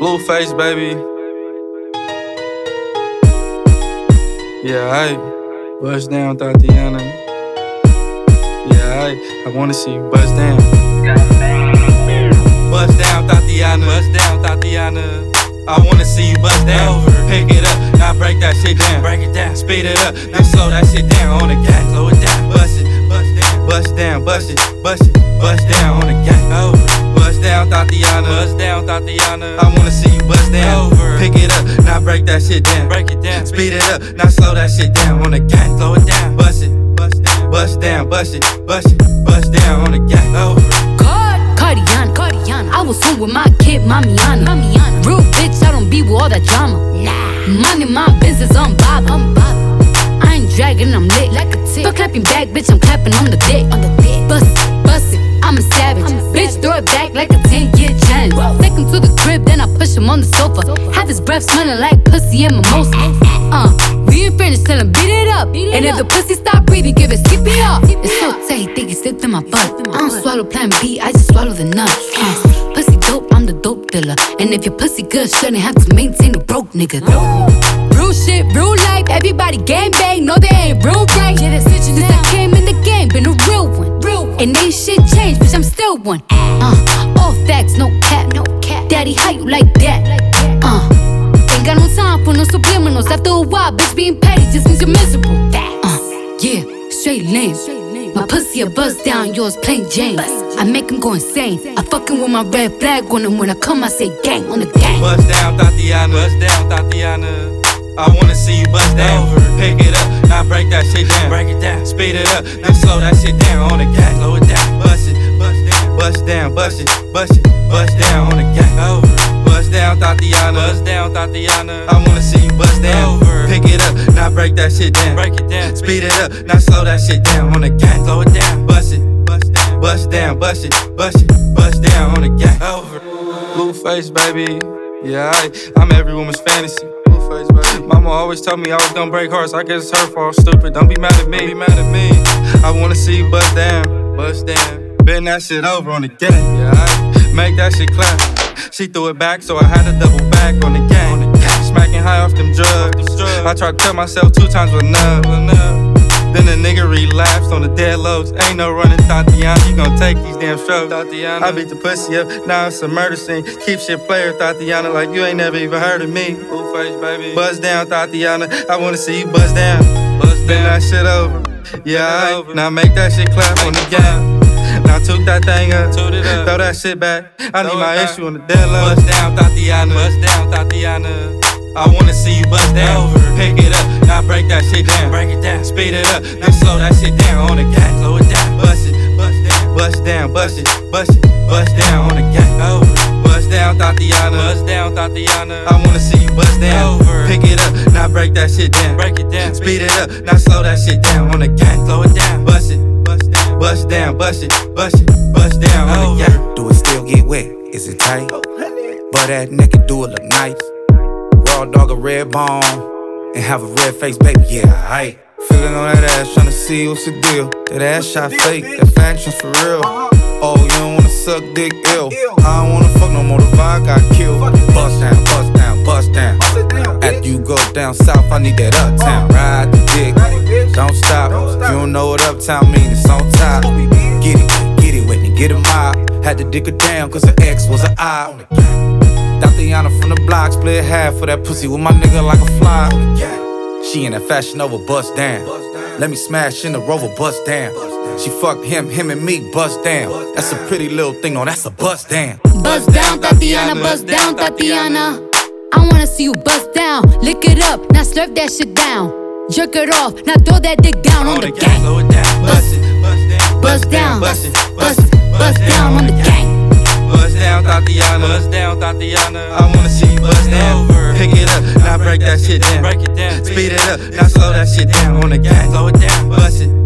Blueface, baby. Yeah, I bust down, Tatiana. Yeah, I wanna see you bust down. Bust down, Tatiana. Bust down, Tatiana. I wanna see you bust down. Pick it up, now break that shit down. Break it down, speed it up, now slow that shit down on the gas. Slow it down, bust it, bust down, bust it, bust it, bust down on the gas. Bust down, Tatiana. Bust down, Tatiana. I wanna see you bust down. Pick it up, now break that shit down. Break it down, speed it up, now slow that shit down on the gas. Slow it down, bust it, bust down, bust it, bust it, bust down on the gas. Cardiana. I was home with my kid, Mamiana. Real bitch, I don't be with all that drama. Money, my business, I'm bobbing. I ain't dragging, I'm lit like a tick. Still clapping back, bitch, I'm clapping on the dick. Bust it, I'm a savage. Bitch, throw it back like a 10-year challenge. Take him to the crib, then I push him on the sofa. Have his breath smelling like pussy and mimosa. We ain't finished, tell him beat it up. And if the pussy stop breathing, give it CPR. It's so tight, think it slipped in my butt. I don't swallow plan B, I just swallow the nuts. Pussy dope, I'm the dope dealer. And if your pussy good, shouldn't have to maintain a broke nigga. Real shit, real life, everybody gang bang. No, they ain't real right. Since I came in the game, been a real one. And ain't shit changed, bitch, I'm still one. All facts, no cap. Daddy, how you like that? Ain't got no time for no subliminals. After a while, bitch, being petty just means you're miserable. Yeah, straight lame. My pussy a buzz down, yours plain Jane. I make him go insane. I fucking with my red flag on him. When I come, I say gang on the gang. Bust down, Tatiana. Bust down, Tatiana. I wanna see you bust down. Pick it up, now break that shit down. Break it down, speed it up, then slow that shit down on the gas. Slow it down, bust it, bust down, bust it, bust it, bust down on the gas. Bust down, Tatiana. Bust down, Tatiana. I wanna see you bust down. Pick it up, now break that shit down. Break it down, speed it up, now slow that shit down on the gas. Slow it down, bust it, bust down, bust it, bust it, bust down on the gas. Blueface, baby. Yeah, I'm every woman's fantasy. Mama always told me I was gonna break hearts. I guess it's her fault, stupid. Don't be mad at me. I wanna see you bust down. Bend that shit over on the gang. Yeah, make that shit clap. She threw it back, so I had to double back on the gang. Smacking high off them drugs. I tried to tell myself 2 times was enough. Then the nigga relapsed on the dead lows. Ain't no running, Tatiana. You gon' take these damn strokes, Tatiana. I beat the pussy up, now it's a murder scene. Keep shit player, Tatiana, like you ain't never even heard of me. Blueface, baby. Buzz down, Tatiana. I wanna see you buzz down. Bend that shit over. Yeah, now make that shit clap on the gang. Now toot that thing up, throw that shit back. I need my issue on the dead low. Bust down, Tatiana. Bust down, Tatiana. I wanna see you bust down. Pick it up, now break that shit down. Break it down, speed it up, now slow that shit down on the gas. Slow it down, bust it, bust down, bust it, bust it, bust down on the gas. Bust down, Tatiana. Bust down, Tatiana. I wanna see you bust down. Pick it up, now break that shit down. Break it down, speed it up, now slow that shit down on the gas. Slow it down, bust it, bust down, bust it, bust it, bust down on the gas. Do it still get wet? Is it tight? But that naked do it look nice. Raw dog a red bone and have a red face, baby. Yeah, aight. Feeling on that ass, tryna see what's the deal. That ass shot fake, that faction's for real. Oh, you don't wanna suck dick ill. I don't wanna fuck no more, the vibe got killed. Bust down, bust down, bust down. After you go down south, I need that uptown. Ride the dick, don't stop. If you don't know what uptown mean, it's on top. Get it, Whitney, get a mob. Had to dig her down, cause her ex was an eye. Tatiana from the block, split half for that pussy with my nigga like a fly. She in that Fashion Over, bust down. Let me smash in the Rover, bust down. She fucked him and me, bust down. That's a pretty little thing, no, that's a bust down. Bust down, Tatiana, bust down, Tatiana. I wanna see you bust down. Lick it up, now slurp that shit down. Jerk it off, now throw that dick down on the gang. Slow it down, bust it, bust down, bust it, bust down on the gang. Bust down, Tatiana. Bust down, Tatiana. I wanna see you bust down. Pick it up, now break that shit down. Break it down, speed it up, now slow that shit down on the gas. Slow it down, bust it.